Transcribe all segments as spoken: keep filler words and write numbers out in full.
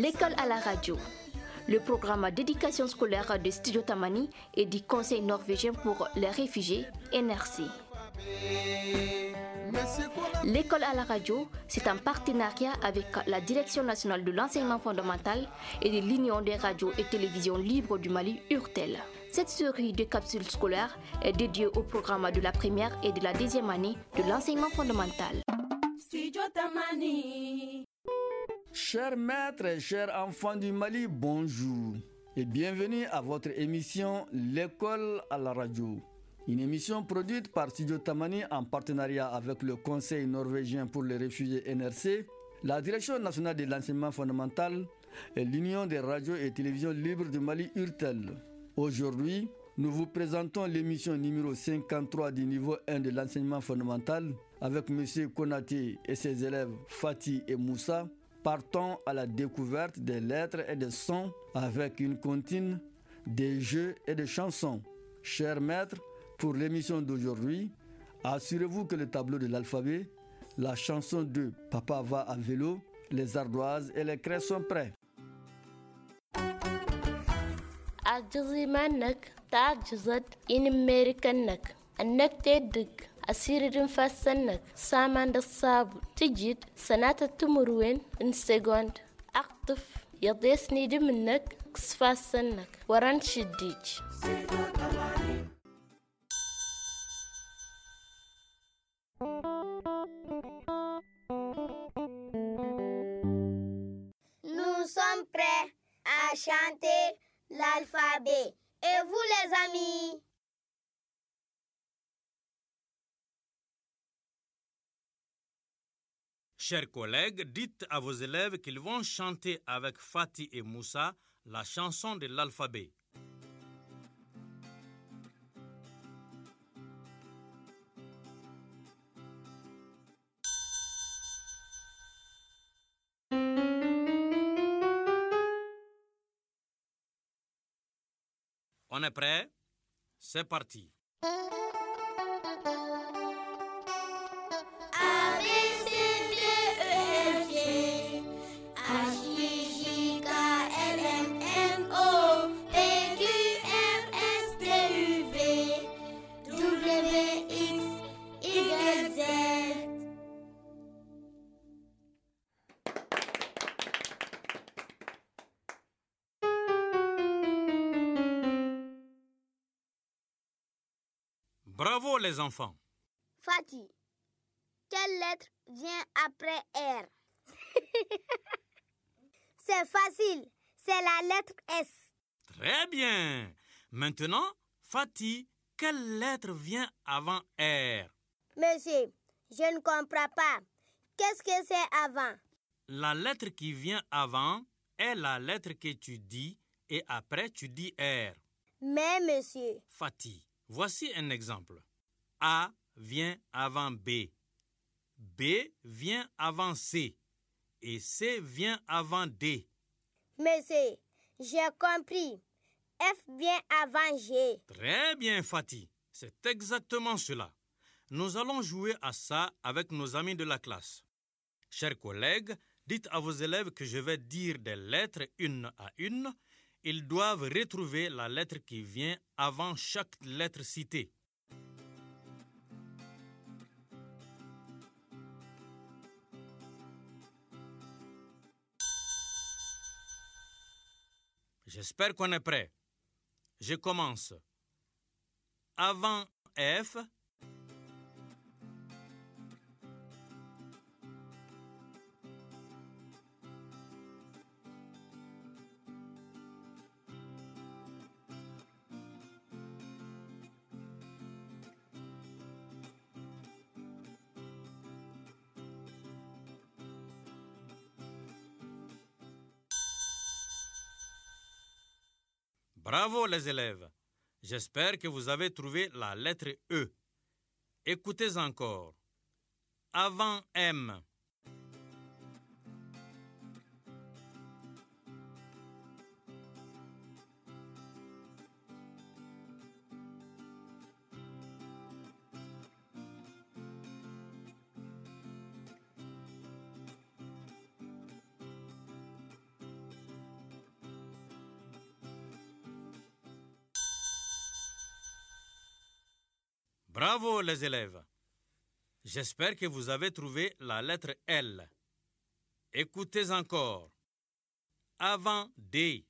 L'école à la radio, le programme d'éducation scolaire de Studio Tamani et du Conseil norvégien pour les réfugiés, N R C. L'école à la radio, c'est un partenariat avec la Direction nationale de l'enseignement fondamental et de l'Union des radios et télévisions libres du Mali, URTEL. Cette série de capsules scolaires est dédiée au programme de la première et de la deuxième année de l'enseignement fondamental. Studio Tamani. Chers maîtres et chers enfants du Mali, bonjour et bienvenue à votre émission L'école à la radio. Une émission produite par Studio Tamani en partenariat avec le Conseil norvégien pour les réfugiés N R C, la Direction nationale de l'enseignement fondamental et l'Union des radios et télévisions libres du Mali, URTEL. Aujourd'hui, nous vous présentons l'émission numéro cinquante-trois du niveau un de l'enseignement fondamental avec M. Konaté et ses élèves Fatih et Moussa. Partons à la découverte des lettres et des sons avec une comptine, des jeux et des chansons. Chers maîtres, pour l'émission d'aujourd'hui, assurez-vous que le tableau de l'alphabet, la chanson de Papa va à vélo, les ardoises et les craies sont prêts. Ajizimanak, tajizat, inimerikanak, anak tedik, asiririn fasanak, saman da sabu, tijid, sanata tumurwen, in second, actif, yadesni diminnak, ksfasanak, waran shidij. Nous sommes prêts à chanter l'alphabet. Et vous les amis? Chers collègues, dites à vos élèves qu'ils vont chanter avec Fatih et Moussa la chanson de l'alphabet. On est prêt? C'est parti. Bravo les enfants. Fatih, quelle lettre vient après R? C'est facile, c'est la lettre S. Très bien. Maintenant, Fatih, quelle lettre vient avant R? Monsieur, je ne comprends pas. Qu'est-ce que c'est avant? La lettre qui vient avant est la lettre que tu dis et après tu dis R. Mais monsieur... Fatih, voici un exemple. A vient avant B. B vient avant C. Et C vient avant D. Monsieur, j'ai compris. F vient avant G. Très bien, Fatih. C'est exactement cela. Nous allons jouer à ça avec nos amis de la classe. Chers collègues, dites à vos élèves que je vais dire des lettres une à une. Ils doivent retrouver la lettre qui vient avant chaque lettre citée. J'espère qu'on est prêt. Je commence. Avant F, bravo les élèves. J'espère que vous avez trouvé la lettre E. Écoutez encore. Avant M. Bravo les élèves. J'espère que vous avez trouvé la lettre L. Écoutez encore. Avant D.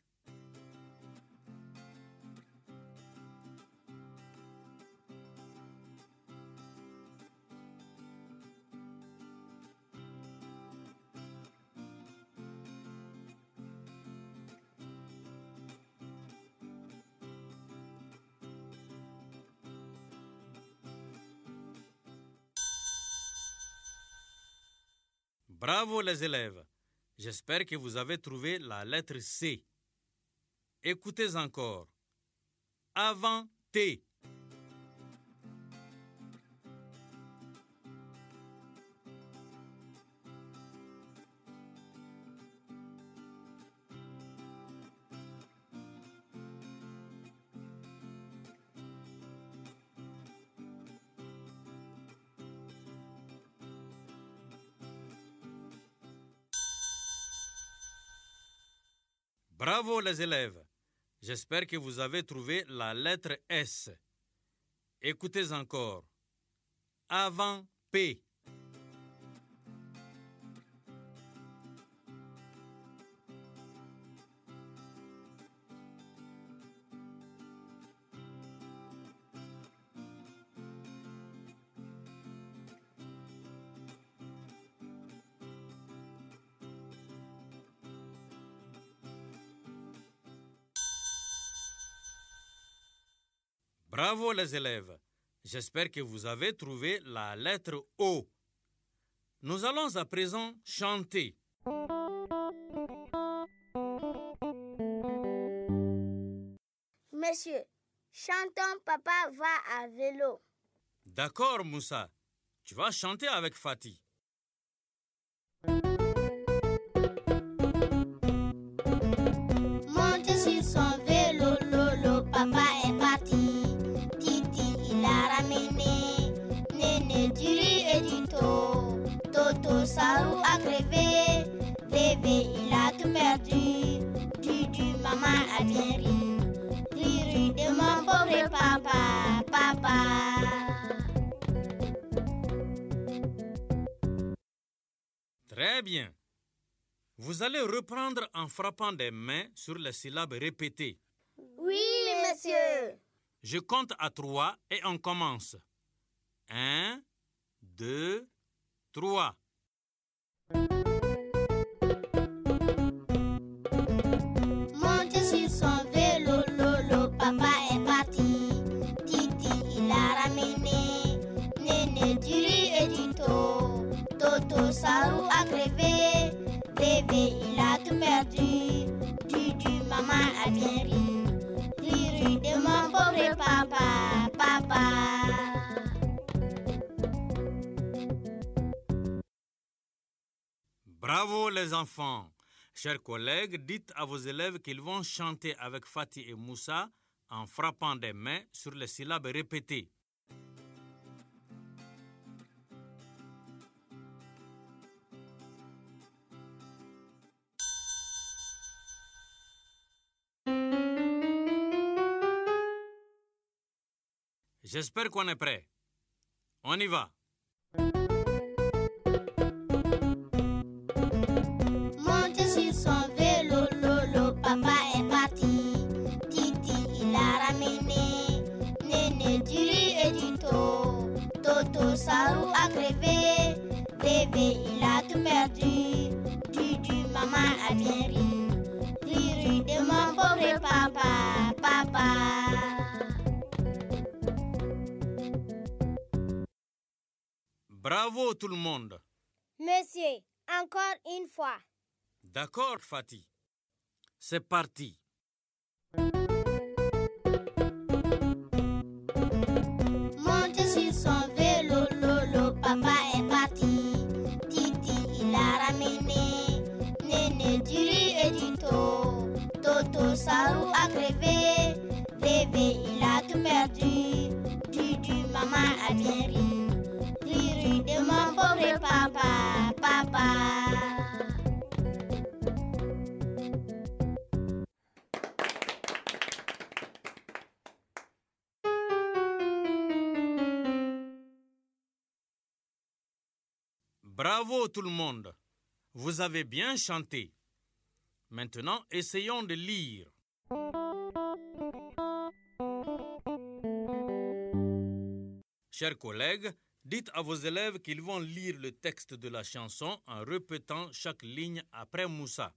Bravo les élèves. J'espère que vous avez trouvé la lettre C. Écoutez encore. Avant T. Bravo les élèves. J'espère que vous avez trouvé la lettre S. Écoutez encore. Avant P. Bravo les élèves. J'espère que vous avez trouvé la lettre O. Nous allons à présent chanter. Monsieur, chantons Papa va à vélo. D'accord, Moussa. Tu vas chanter avec Fatih. Monte sur son vélo, lolo, papa est parti. Titi, il a ramené Néné du riz et du thon. Toto, sa roue a crevé. Bébé, il a tout perdu. Dudu, maman a bien ri. Riri de mon pauvre papa, papa. Très bien. Vous allez reprendre en frappant des mains sur les syllabes répétées. Oui, monsieur. Je compte à trois et on commence. Un, deux, trois. Monte sur son vélo, lolo, papa est parti. Titi, il a ramené Néné du riz et du thon. Toto, sa roue a crevé. Bébé, il a tout perdu. Dudu, maman a bien ri. Riri de mon pauvre papa, papa. Bravo les enfants. Chers collègues, dites à vos élèves qu'ils vont chanter avec Fatih et Moussa en frappant des mains sur les syllabes répétées. J'espère qu'on est prêt. On y va. Monte sur son vélo, lolo, papa est parti. Titi, il a ramené Néné du riz et du thon. Toto, sa roue a crevé. Bébé, il a tout perdu. Dudu, maman a bien ri. Riri de mon pauvre papa, papa. Bravo tout le monde. Monsieur, encore une fois. D'accord, Fatih. C'est parti. Monte sur son vélo, lolo, papa est parti. Titi, il a ramené Néné du riz et du thon. Toto, sa roue a crevé. Bébé, il a tout perdu. Dudu, maman a bien ri. Riri de mon pauvre papa, papa. Bravo tout le monde. Vous avez bien chanté. Maintenant, essayons de lire. Chers collègues, dites à vos élèves qu'ils vont lire le texte de la chanson en répétant chaque ligne après Moussa.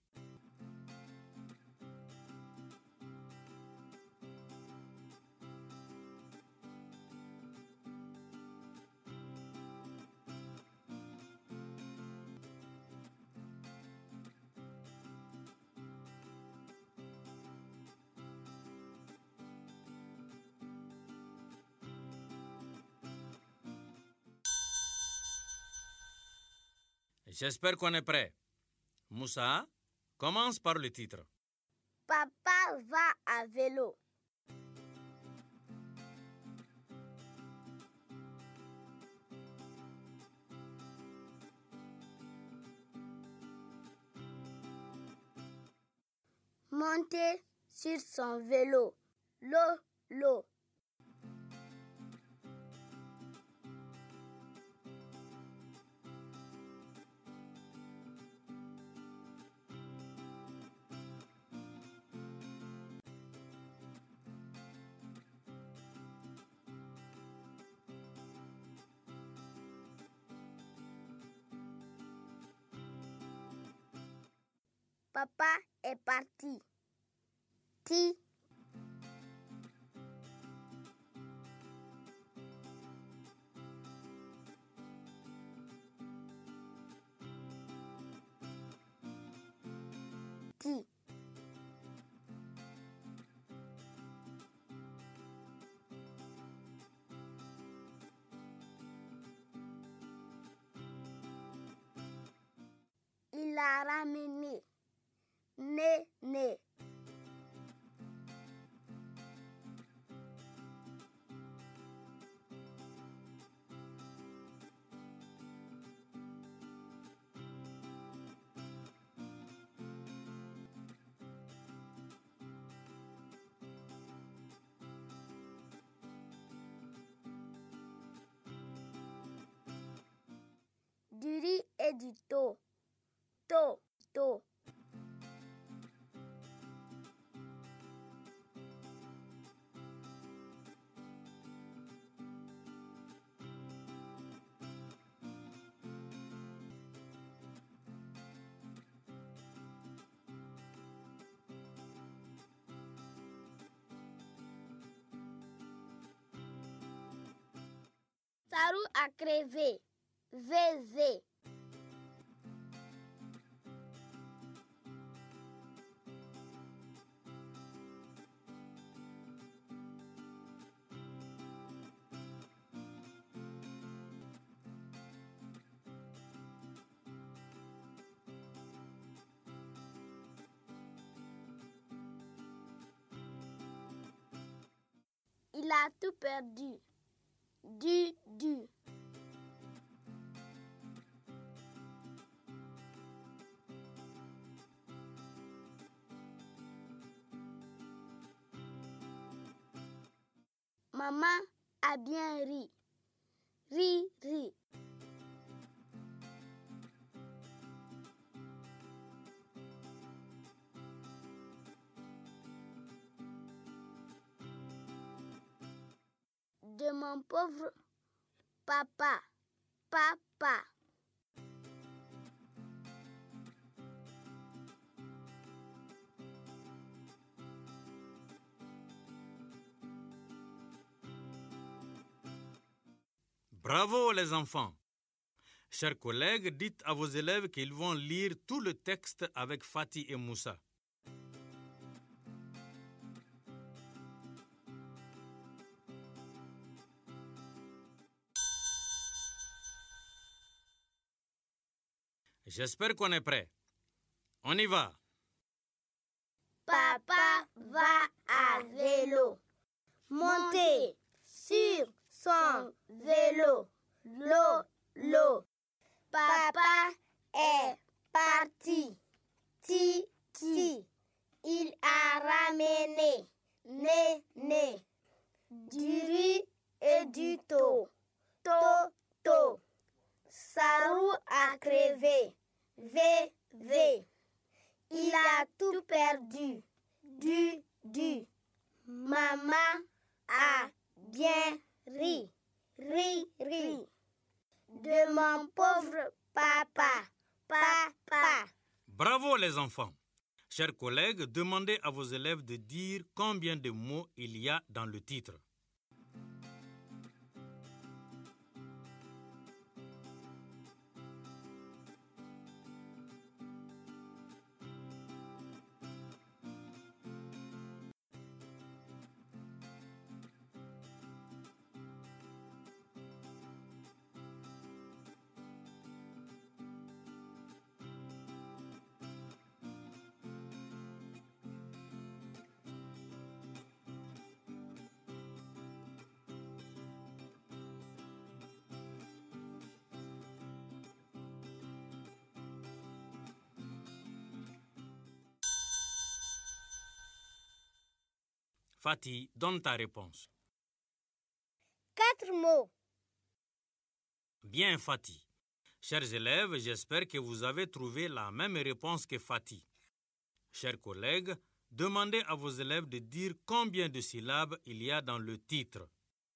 J'espère qu'on est prêt. Moussa, commence par le titre. Papa va à vélo. Monter sur son vélo. L'eau, l'eau. Papa est parti. Ti. Ti. Il a ramené. Né, né. Du riz et du thon. Thon, thon. Sarou a crevé. Zé. Il a tout perdu. Du, du. Maman a bien ri. Ri, ri. De mon pauvre papa, papa. Bravo les enfants. Chers collègues, dites à vos élèves qu'ils vont lire tout le texte avec Fatih et Moussa. J'espère qu'on est prêt. On y va. Papa va à vélo. Monter sur son vélo. L'eau, l'eau. Papa est parti. Ti, ti. Il a ramené. Né, né. Du riz et du thon. To, to. Sarou a chien rit, rit, rit. De mon pauvre papa, papa. Bravo les enfants. Chers collègues, demandez à vos élèves de dire combien de mots il y a dans le titre. Fatih, donne ta réponse. Quatre mots. Bien, Fatih. Chers élèves, j'espère que vous avez trouvé la même réponse que Fatih. Chers collègues, demandez à vos élèves de dire combien de syllabes il y a dans le titre.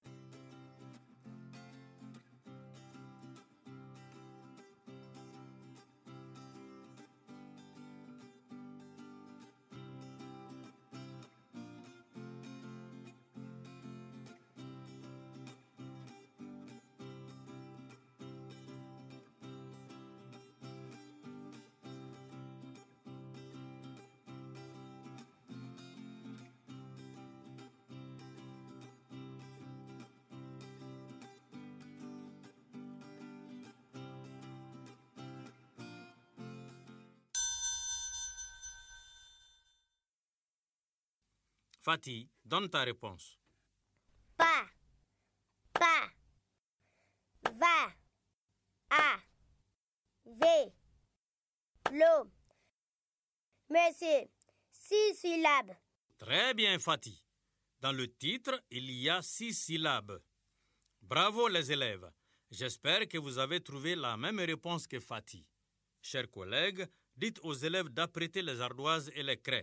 Fatih, donne ta réponse. Pa, pa, va, a, v, lo. Monsieur, six syllabes. Très bien, Fatih. Dans le titre, il y a six syllabes. Bravo les élèves. J'espère que vous avez trouvé la même réponse que Fatih. Chers collègues, dites aux élèves d'apprêter les ardoises et les craies.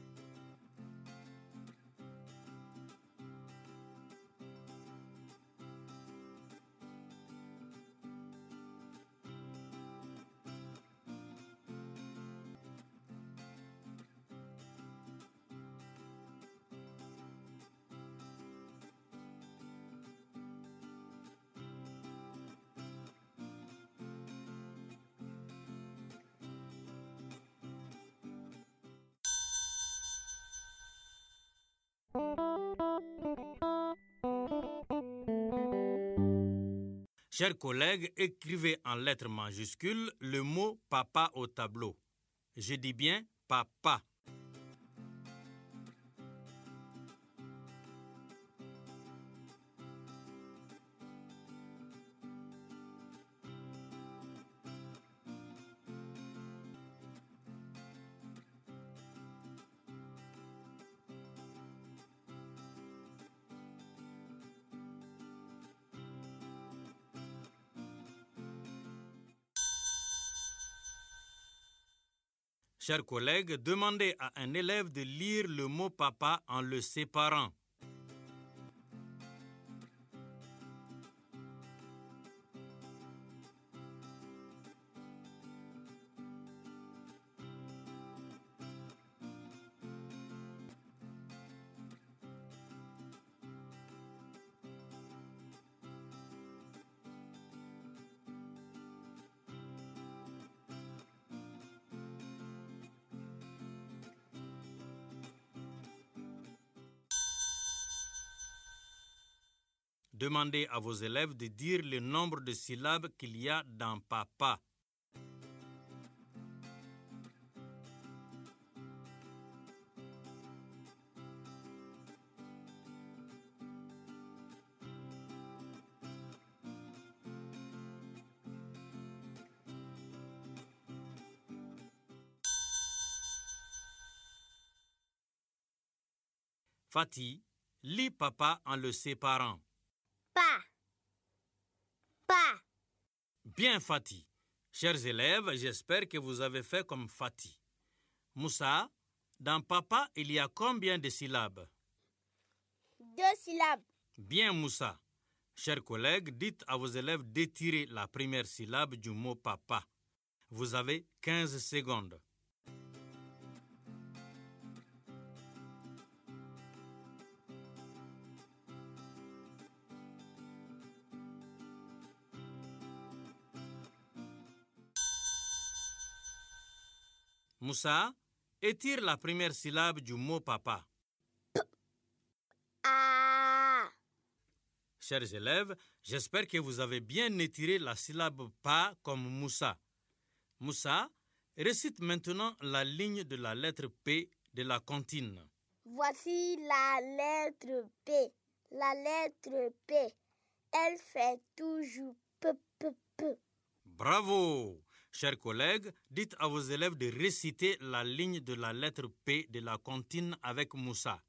Chers collègues, écrivez en lettres majuscules le mot « papa » au tableau. Je dis bien « papa ». Chers collègues, demandez à un élève de lire le mot « papa » en le séparant. Demandez à vos élèves de dire le nombre de syllabes qu'il y a dans « papa ». Fatih, lis papa en le séparant. Pa, pa. Bien, Fatih. Chers élèves, j'espère que vous avez fait comme Fatih. Moussa, dans papa, il y a combien de syllabes? Deux syllabes. Bien, Moussa. Chers collègues, dites à vos élèves d'étirer la première syllabe du mot papa. Vous avez quinze secondes. Moussa, étire la première syllabe du mot papa. A. Chers élèves, j'espère que vous avez bien étiré la syllabe pa comme Moussa. Moussa, récite maintenant la ligne de la lettre P de la comptine. Voici la lettre P. La lettre P. Elle fait toujours p, p, p. Bravo! Chers collègues, dites à vos élèves de réciter la ligne de la lettre P de la comptine avec Moussa.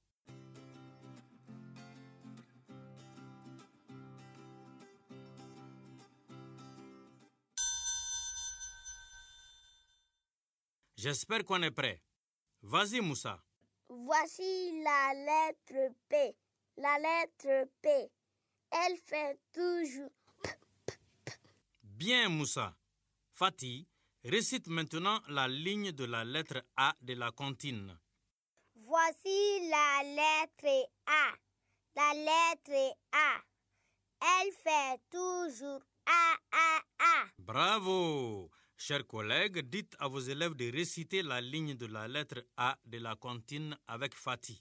J'espère qu'on est prêt. Vas-y, Moussa. Voici la lettre P. La lettre P. Elle fait toujours p, p, p. Bien, Moussa. Fatih, récite maintenant la ligne de la lettre A de la comptine. Voici la lettre A. La lettre A. Elle fait toujours A, A, A. Bravo! Chers collègues, dites à vos élèves de réciter la ligne de la lettre A de la comptine avec Fatih.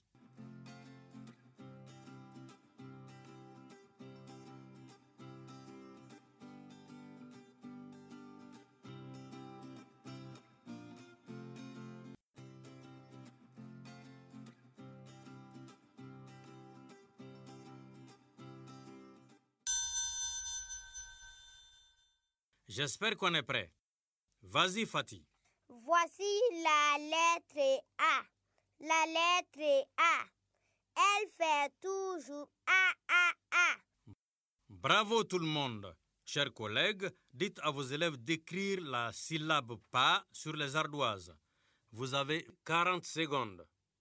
J'espère qu'on est prêt. Vas-y, Fatih. Voici la lettre A. La lettre A. Elle fait toujours A, A, A. Bravo tout le monde. Chers collègues, dites à vos élèves d'écrire la syllabe pa sur les ardoises. Vous avez quarante secondes.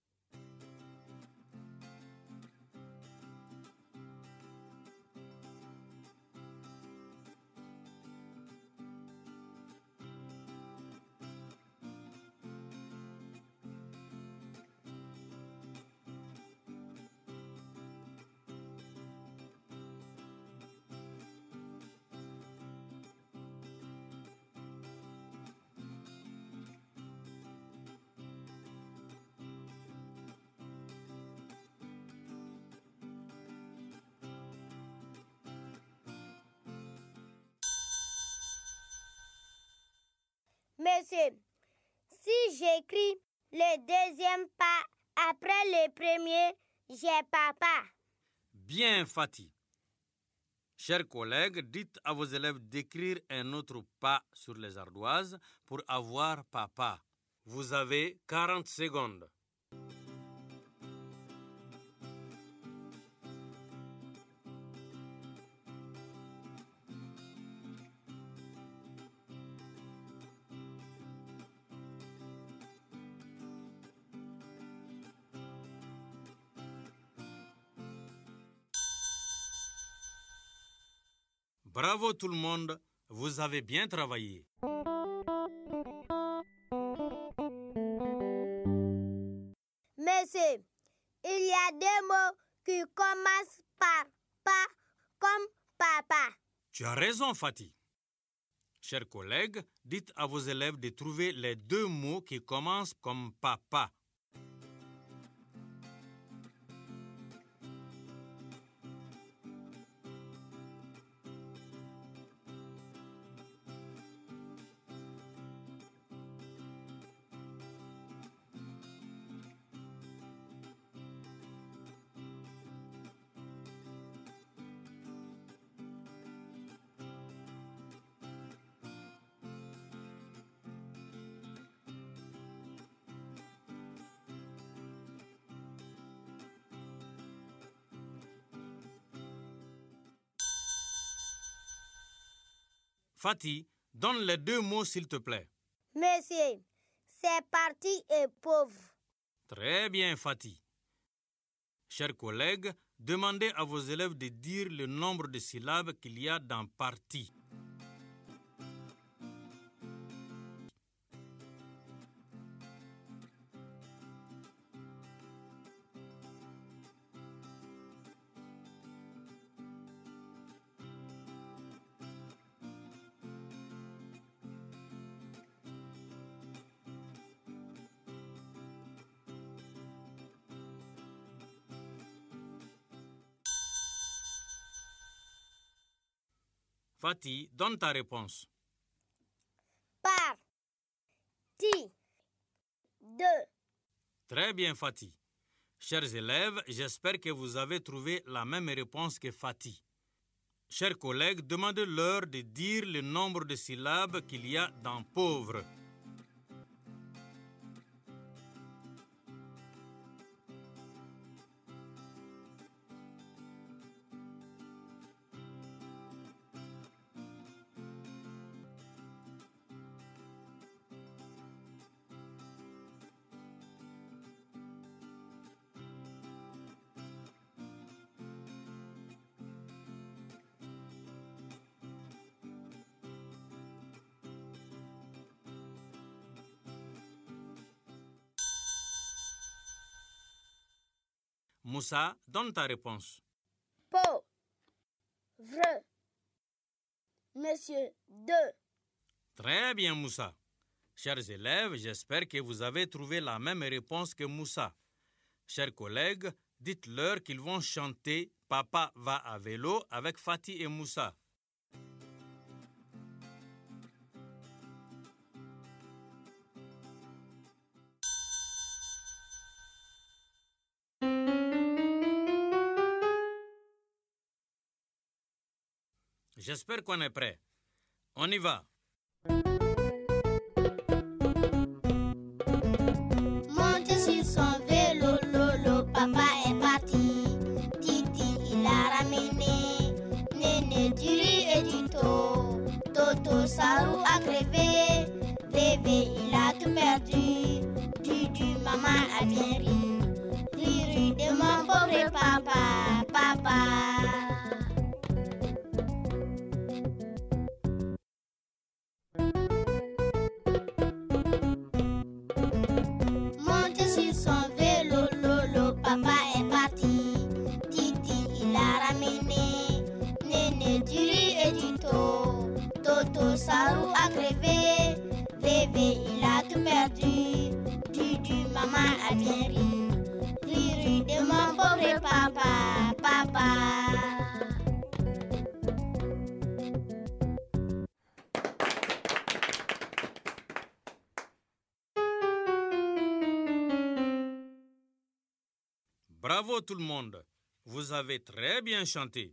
Monsieur, si j'écris le deuxième pas après le premier, j'ai papa. Bien, Fatih. Chers collègues, dites à vos élèves d'écrire un autre pas sur les ardoises pour avoir papa. Vous avez quarante secondes. Bravo tout le monde, vous avez bien travaillé. Monsieur, il y a deux mots qui commencent par pa comme papa. Tu as raison, Fatih. Chers collègues, dites à vos élèves de trouver les deux mots qui commencent comme papa. Fatih, donne les deux mots s'il te plaît. Monsieur, c'est parti et pauvre. Très bien, Fatih. Chers collègues, demandez à vos élèves de dire le nombre de syllabes qu'il y a dans partie. Fatih, donne ta réponse. Par. Ti. De. Très bien, Fatih. Chers élèves, j'espère que vous avez trouvé la même réponse que Fatih. Chers collègues, demandez-leur de dire le nombre de syllabes qu'il y a dans pauvre. Moussa, donne ta réponse. Po. Vre. Monsieur. De. Très bien, Moussa. Chers élèves, j'espère que vous avez trouvé la même réponse que Moussa. Chers collègues, dites-leur qu'ils vont chanter « Papa va à vélo » avec Fatih et Moussa. J'espère qu'on est prêt. On y va. Monte sur son vélo, lolo, papa est parti. Titi, il a ramené Néné du riz et du thon. Toto, Sarou a crevé. Bébé, il a tout perdu. Dudu, maman a bien ri. Riri de mon pauvre papa, papa. Sarou a crevé, bébé il a tout perdu. Dudu, maman a bien ri. Riri de mon pauvre papa, papa. Bravo tout le monde, vous avez très bien chanté.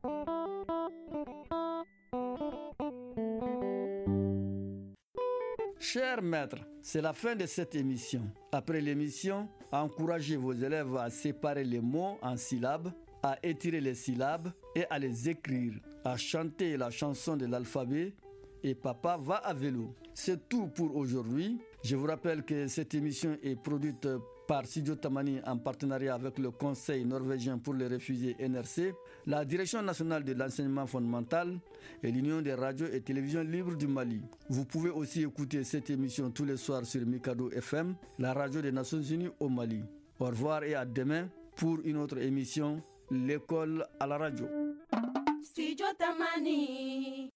Chers maîtres, c'est la fin de cette émission. Après l'émission, encouragez vos élèves à séparer les mots en syllabes, à étirer les syllabes et à les écrire, à chanter la chanson de l'alphabet et Papa va à vélo. C'est tout pour aujourd'hui. Je vous rappelle que cette émission est produite par Studio Tamani en partenariat avec le Conseil norvégien pour les réfugiés N R C, la Direction nationale de l'enseignement fondamental et l'Union des radios et télévisions libres du Mali. Vous pouvez aussi écouter cette émission tous les soirs sur Mikado F M, la radio des Nations Unies au Mali. Au revoir et à demain pour une autre émission, L'école à la radio. Studio Tamani.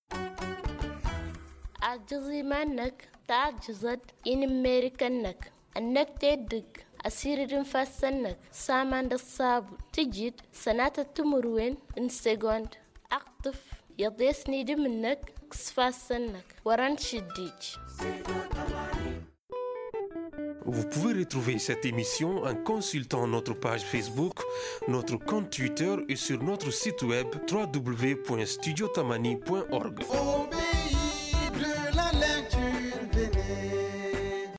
أعجزي منك تعجزت إن أمريكانك أنك تدك أسير فاسنك سامان الصابو تجد سنة تمروين إن سيغوند أقطف يضيسني دمنك كسفاسنك وران شديج. Vous pouvez retrouver cette émission en consultant notre page Facebook, notre compte Twitter et sur notre site web w w w point studio tamani point org.